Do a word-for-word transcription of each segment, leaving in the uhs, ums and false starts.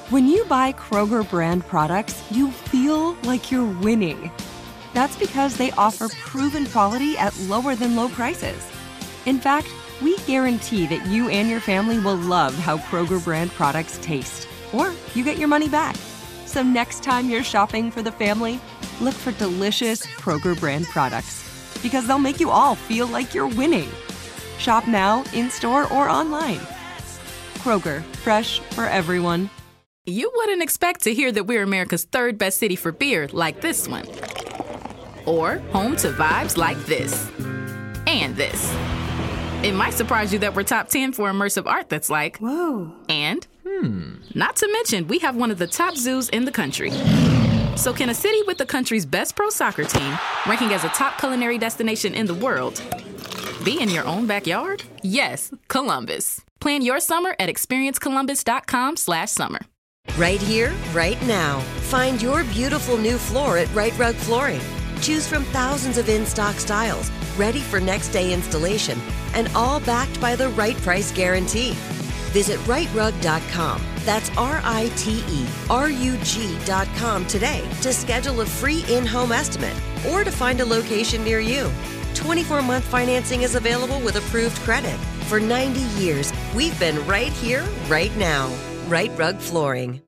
When you buy Kroger brand products, you feel like you're winning. That's because they offer proven quality at lower than low prices. In fact, we guarantee that you and your family will love how Kroger brand products taste, or you get your money back. So next time you're shopping for the family, look for delicious Kroger brand products, because they'll make you all feel like you're winning. Shop now, in-store, or online. Kroger, fresh for everyone. You wouldn't expect to hear that we're America's third best city for beer like this one. Or home to vibes like this. And this. It might surprise you that we're top ten for immersive art that's like, whoa. And, hmm. Not to mention, we have one of the top zoos in the country. So can a city with the country's best pro soccer team, ranking as a top culinary destination in the world, be in your own backyard? Yes, Columbus. Plan your summer at experiencecolumbus.com slash summer. Right here, right now. Find your beautiful new floor at Right Rug Flooring. Choose from thousands of in-stock styles, ready for next day installation, and all backed by the right price guarantee. Visit right rug dot com. That's R I T E R U G dot com today to schedule a free in-home estimate or to find a location near you. twenty-four month financing is available with approved credit. For ninety years, we've been right here, right now. Right Rug Flooring.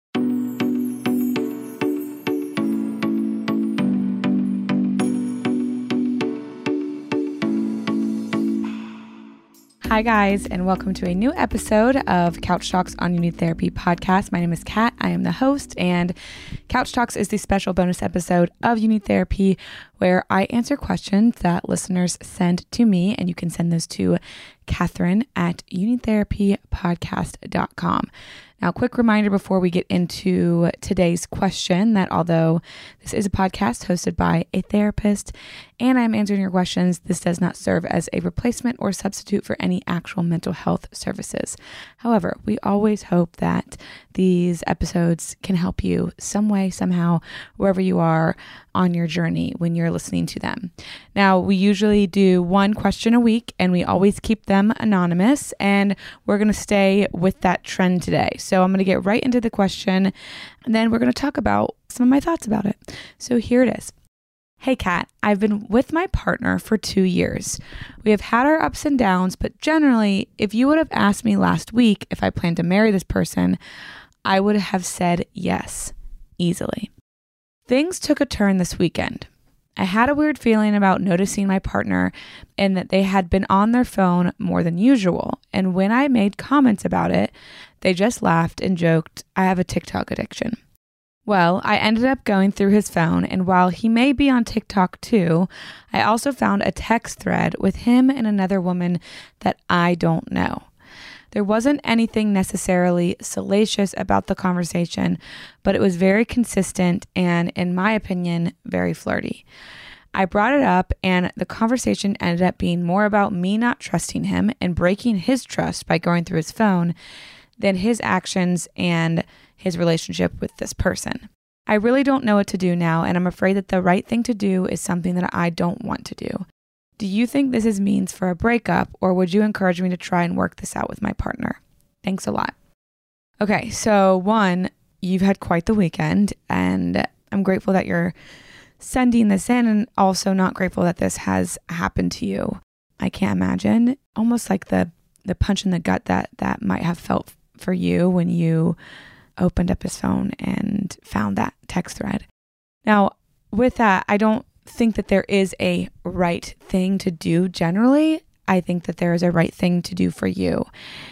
Hi guys, and welcome to a new episode of Couch Talks on You Need Therapy podcast. My name is Kat. I am the host, and Couch Talks is the special bonus episode of You Need Therapy where I answer questions that listeners send to me, and you can send those to Catherine at you need therapy podcast dot com. Now, quick reminder before we get into today's question that although this is a podcast hosted by a therapist and I'm answering your questions, this does not serve as a replacement or substitute for any actual mental health services. However, we always hope that these episodes can help you some way, somehow, wherever you are on your journey when you're listening to them. Now, we usually do one question a week and we always keep them anonymous, and we're going to stay with that trend today. So I'm going to get right into the question, and then we're going to talk about some of my thoughts about it. So here it is. Hey, Kat, I've been with my partner for two years. We have had our ups and downs, but generally, if you would have asked me last week if I planned to marry this person, I would have said yes, easily. Things took a turn this weekend. I had a weird feeling about noticing my partner and that they had been on their phone more than usual. And when I made comments about it, they just laughed and joked, I have a TikTok addiction. Well, I ended up going through his phone, and while he may be on TikTok too, I also found a text thread with him and another woman that I don't know. There wasn't anything necessarily salacious about the conversation, but it was very consistent and, in my opinion, very flirty. I brought it up, and the conversation ended up being more about me not trusting him and breaking his trust by going through his phone than his actions and his relationship with this person. I really don't know what to do now, and I'm afraid that the right thing to do is something that I don't want to do. Do you think this is means for a breakup, or would you encourage me to try and work this out with my partner? Thanks a lot. Okay, so one, you've had quite the weekend, and I'm grateful that you're sending this in, and also not grateful that this has happened to you. I can't imagine, almost like the the punch in the gut that that might have felt for you when you opened up his phone and found that text thread. Now, with that, I don't think that there is a right thing to do generally. I think that there is a right thing to do for you.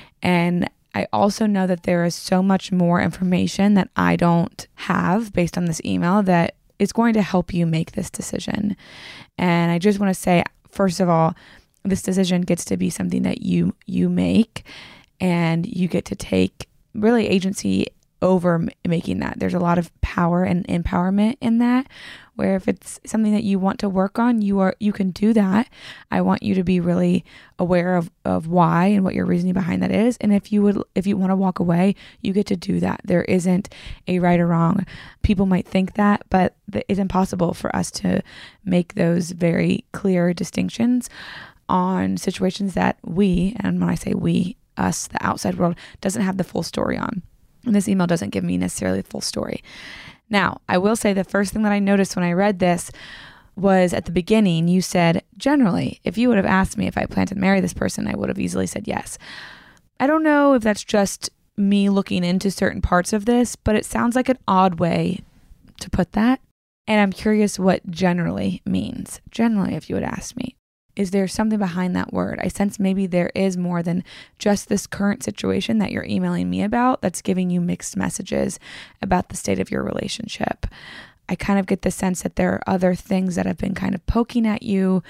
And I also know that there is so much more information that I don't have based on this email that is going to help you make this decision. And I just want to say, first of all, this decision gets to be something that you you make, and you get to take really agency over m- making that. There's a lot of power and empowerment in that, where if it's something that you want to work on, you are you can do that. I want you to be really aware of, of why and what your reasoning behind that is. And if you would if you want to walk away, you get to do that. There isn't a right or wrong. People might think that, but it's impossible for us to make those very clear distinctions on situations that we, and when I say we, us, the outside world, doesn't have the full story on. And this email doesn't give me necessarily the full story. Now, I will say the first thing that I noticed when I read this was at the beginning, you said, generally, if you would have asked me if I planned to marry this person, I would have easily said yes. I don't know if that's just me looking into certain parts of this, but it sounds like an odd way to put that. And I'm curious what generally means. Generally, if you would ask me, is there something behind that word? I sense maybe there is more than just this current situation that you're emailing me about that's giving you mixed messages about the state of your relationship. I kind of get the sense that there are other things that have been kind of poking at you.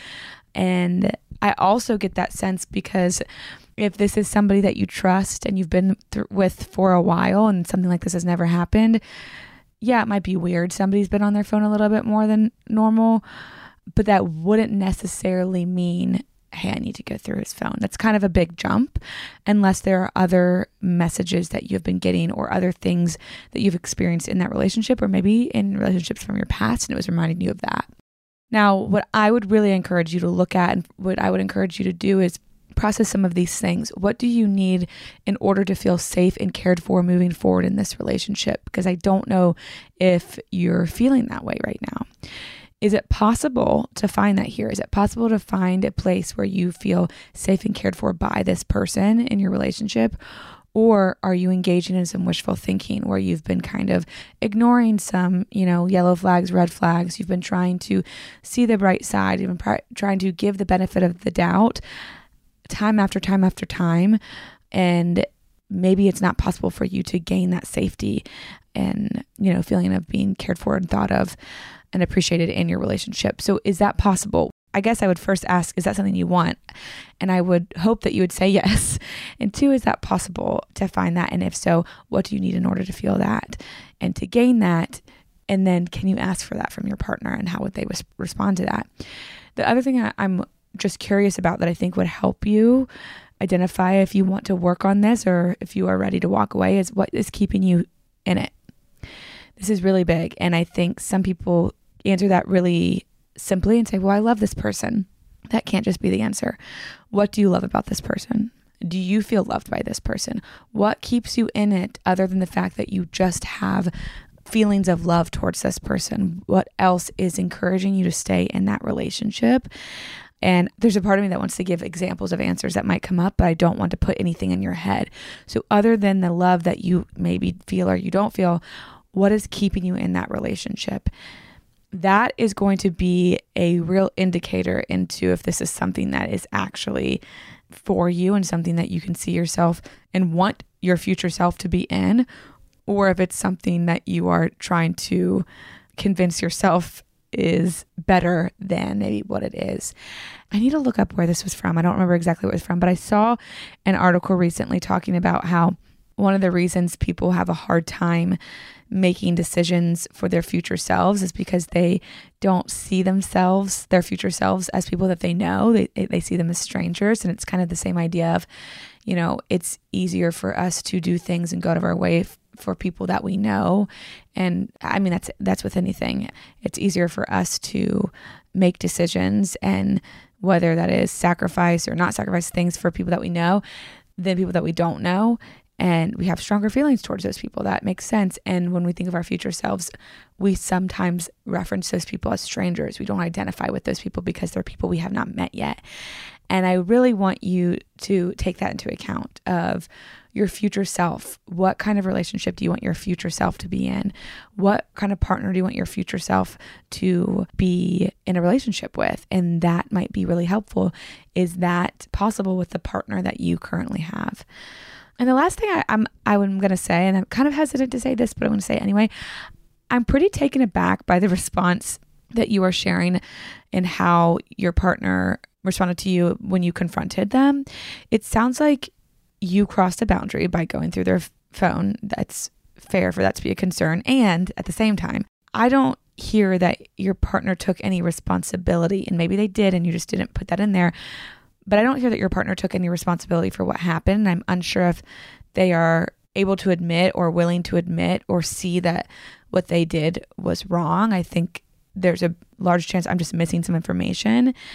And I also get that sense because if this is somebody that you trust and you've been th- with for a while and something like this has never happened, yeah, it might be weird. Somebody's been on their phone a little bit more than normal, but that wouldn't necessarily mean, hey, I need to go through his phone. That's kind of a big jump unless there are other messages that you've been getting or other things that you've experienced in that relationship or maybe in relationships from your past and it was reminding you of that. Now, what I would really encourage you to look at and what I would encourage you to do is process some of these things. What do you need in order to feel safe and cared for moving forward in this relationship? Because I don't know if you're feeling that way right now. Is it possible to find that here? Is it possible to find a place where you feel safe and cared for by this person in your relationship? Or are you engaging in some wishful thinking where you've been kind of ignoring some, you know, yellow flags, red flags? You've been trying to see the bright side, you've been pr- trying to give the benefit of the doubt time after time after time. And maybe it's not possible for you to gain that safety and, you know, feeling of being cared for and thought of and appreciated in your relationship. So is that possible? I guess I would first ask, is that something you want? And I would hope that you would say yes. And two, is that possible to find that? And if so, what do you need in order to feel that and to gain that? And then can you ask for that from your partner and how would they res- respond to that? The other thing I, I'm just curious about that I think would help you identify if you want to work on this or if you are ready to walk away is what is keeping you in it. This is really big. And I think some people answer that really simply and say, well, I love this person. That can't just be the answer. What do you love about this person? Do you feel loved by this person? What keeps you in it other than the fact that you just have feelings of love towards this person? What else is encouraging you to stay in that relationship? And there's a part of me that wants to give examples of answers that might come up, but I don't want to put anything in your head. So other than the love that you maybe feel or you don't feel, what is keeping you in that relationship? That is going to be a real indicator into if this is something that is actually for you and something that you can see yourself and want your future self to be in, or if it's something that you are trying to convince yourself is better than maybe what it is. I need to look up where this was from. I don't remember exactly what it was from, but I saw an article recently talking about how one of the reasons people have a hard time making decisions for their future selves is because they don't see themselves, their future selves, as people that they know. They they see them as strangers. And it's kind of the same idea of, you know, it's easier for us to do things and go out of our way f- for people that we know. And I mean, that's that's with anything. It's easier for us to make decisions, and whether that is sacrifice or not sacrifice things for people that we know than people that we don't know. And we have stronger feelings towards those people. That makes sense. And when we think of our future selves, we sometimes reference those people as strangers. We don't identify with those people because they're people we have not met yet. And I really want you to take that into account of your future self. What kind of relationship do you want your future self to be in? What kind of partner do you want your future self to be in a relationship with? And that might be really helpful. Is that possible with the partner that you currently have? And the last thing I, I'm I'm going to say, and I'm kind of hesitant to say this, but I'm going to say it anyway, I'm pretty taken aback by the response that you are sharing and how your partner responded to you when you confronted them. It sounds like you crossed a boundary by going through their phone. That's fair for that to be a concern. And at the same time, I don't hear that your partner took any responsibility, and maybe they did and you just didn't put that in there. But I don't hear that your partner took any responsibility for what happened. I'm unsure if they are able to admit or willing to admit or see that what they did was wrong. I think there's a large chance I'm just missing some information.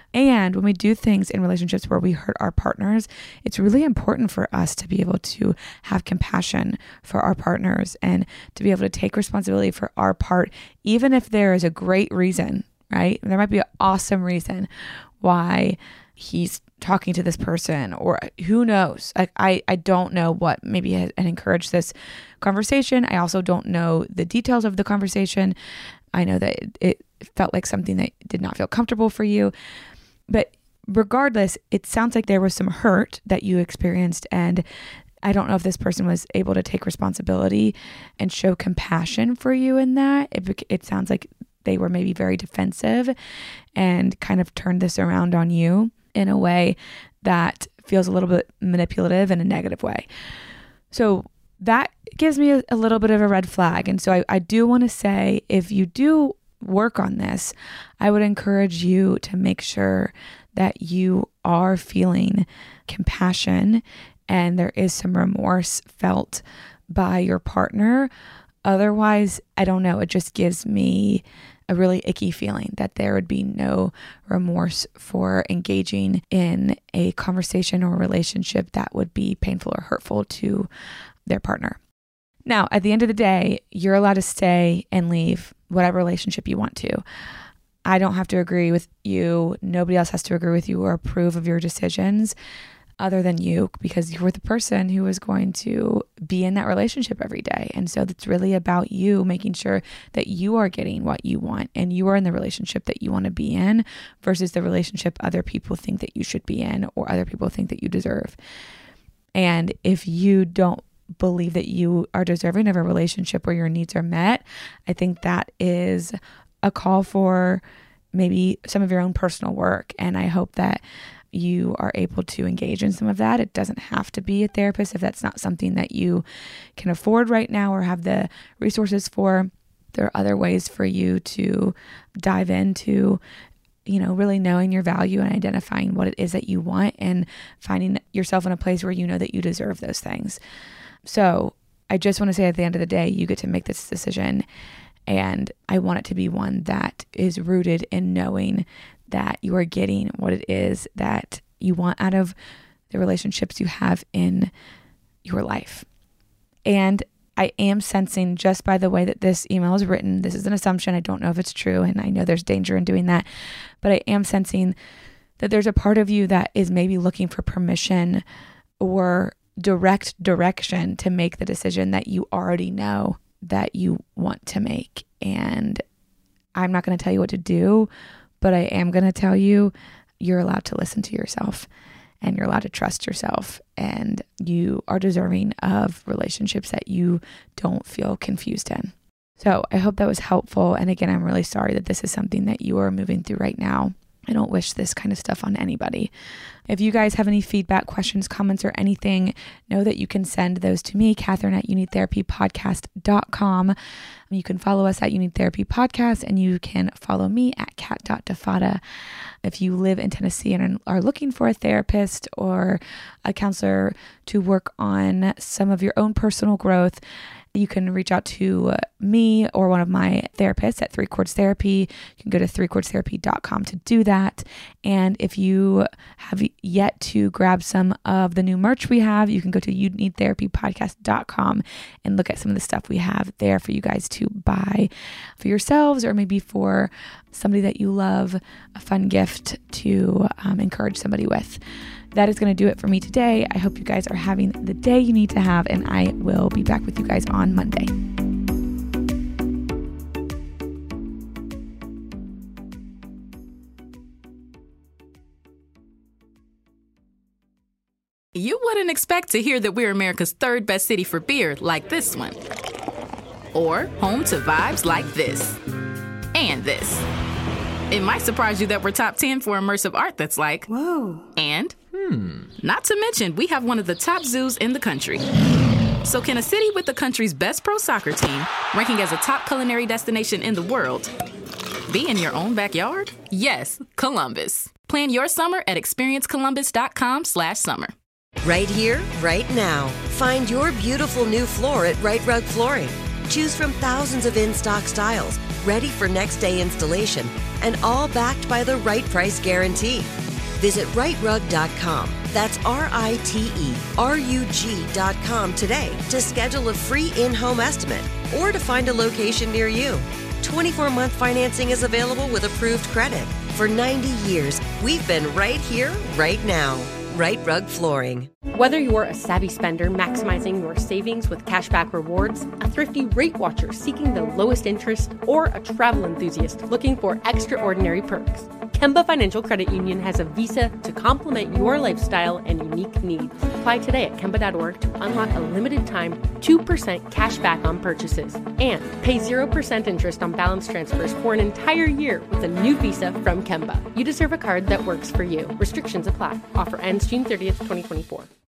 And when we do things in relationships where we hurt our partners, it's really important for us to be able to have compassion for our partners and to be able to take responsibility for our part, even if there is a great reason, right? There might be an awesome reason why he's talking to this person, or who knows? Like, I, I don't know what maybe had encouraged this conversation. I also don't know the details of the conversation. I know that it, it felt like something that did not feel comfortable for you. But regardless, it sounds like there was some hurt that you experienced. And I don't know if this person was able to take responsibility and show compassion for you in that. It, it sounds like they were maybe very defensive and kind of turned this around on you in a way that feels a little bit manipulative in a negative way. So that gives me a, a little bit of a red flag. And so I, I do want to say, if you do work on this, I would encourage you to make sure that you are feeling compassion and there is some remorse felt by your partner. Otherwise, I don't know, it just gives me a really icky feeling that there would be no remorse for engaging in a conversation or relationship that would be painful or hurtful to their partner. Now, at the end of the day, you're allowed to stay and leave whatever relationship you want to. I don't have to agree with you. Nobody else has to agree with you or approve of your decisions other than you, because you're the person who is going to be in that relationship every day. And so it's really about you making sure that you are getting what you want and you are in the relationship that you want to be in versus the relationship other people think that you should be in or other people think that you deserve. And if you don't believe that you are deserving of a relationship where your needs are met, I think that is a call for maybe some of your own personal work. And I hope that you are able to engage in some of that. It doesn't have to be a therapist if that's not something that you can afford right now or have the resources for. There are other ways for you to dive into, you know, really knowing your value and identifying what it is that you want and finding yourself in a place where you know that you deserve those things. So I just want to say, at the end of the day, you get to make this decision. And I want it to be one that is rooted in knowing that you are getting what it is that you want out of the relationships you have in your life. And I am sensing, just by the way that this email is written, this is an assumption, I don't know if it's true, and I know there's danger in doing that, but I am sensing that there's a part of you that is maybe looking for permission or direct direction to make the decision that you already know that you want to make. And I'm not going to tell you what to do, but I am going to tell you, you're allowed to listen to yourself and you're allowed to trust yourself, and you are deserving of relationships that you don't feel confused in. So I hope that was helpful. And again, I'm really sorry that this is something that you are moving through right now. I don't wish this kind of stuff on anybody. If you guys have any feedback, questions, comments, or anything, know that you can send those to me, Catherine at you need therapy podcast dot com. You can follow us at You Need Therapy Podcast, and you can follow me at cat dot defada. If you live in Tennessee and are looking for a therapist or a counselor to work on some of your own personal growth, you can reach out to me or one of my therapists at Three Chords Therapy. You can go to three chords therapy dot com to do that. And if you have yet to grab some of the new merch we have, you can go to you need therapy podcast dot com and look at some of the stuff we have there for you guys to buy for yourselves or maybe for somebody that you love, a fun gift to um, encourage somebody with. That is going to do it for me today. I hope you guys are having the day you need to have, and I will be back with you guys on Monday. You wouldn't expect to hear that we're America's third best city for beer like this one. Or home to vibes like this. And this. It might surprise you that we're top ten for immersive art that's like, whoa. And, hmm. Not to mention, we have one of the top zoos in the country. So can a city with the country's best pro soccer team, ranking as a top culinary destination in the world, be in your own backyard? Yes, Columbus. Plan your summer at experience columbus dot com slash summer. Right here, right now. Find your beautiful new floor at Right Rug Flooring. Choose from thousands of in-stock styles, ready for next day installation, and all backed by the right price guarantee. Visit right rug dot com. That's R I T E R U G dot com today to schedule a free in-home estimate or to find a location near you. twenty-four month financing is available with approved credit. For ninety years, we've been right here, right now. Right Rug Flooring. Whether you're a savvy spender maximizing your savings with cashback rewards, a thrifty rate watcher seeking the lowest interest, or a travel enthusiast looking for extraordinary perks, Kemba Financial Credit Union has a visa to complement your lifestyle and unique needs. Apply today at Kemba dot org to unlock a limited time two percent cash back on purchases and pay zero percent interest on balance transfers for an entire year with a new visa from Kemba. You deserve a card that works for you. Restrictions apply. Offer ends June thirtieth, twenty twenty-four.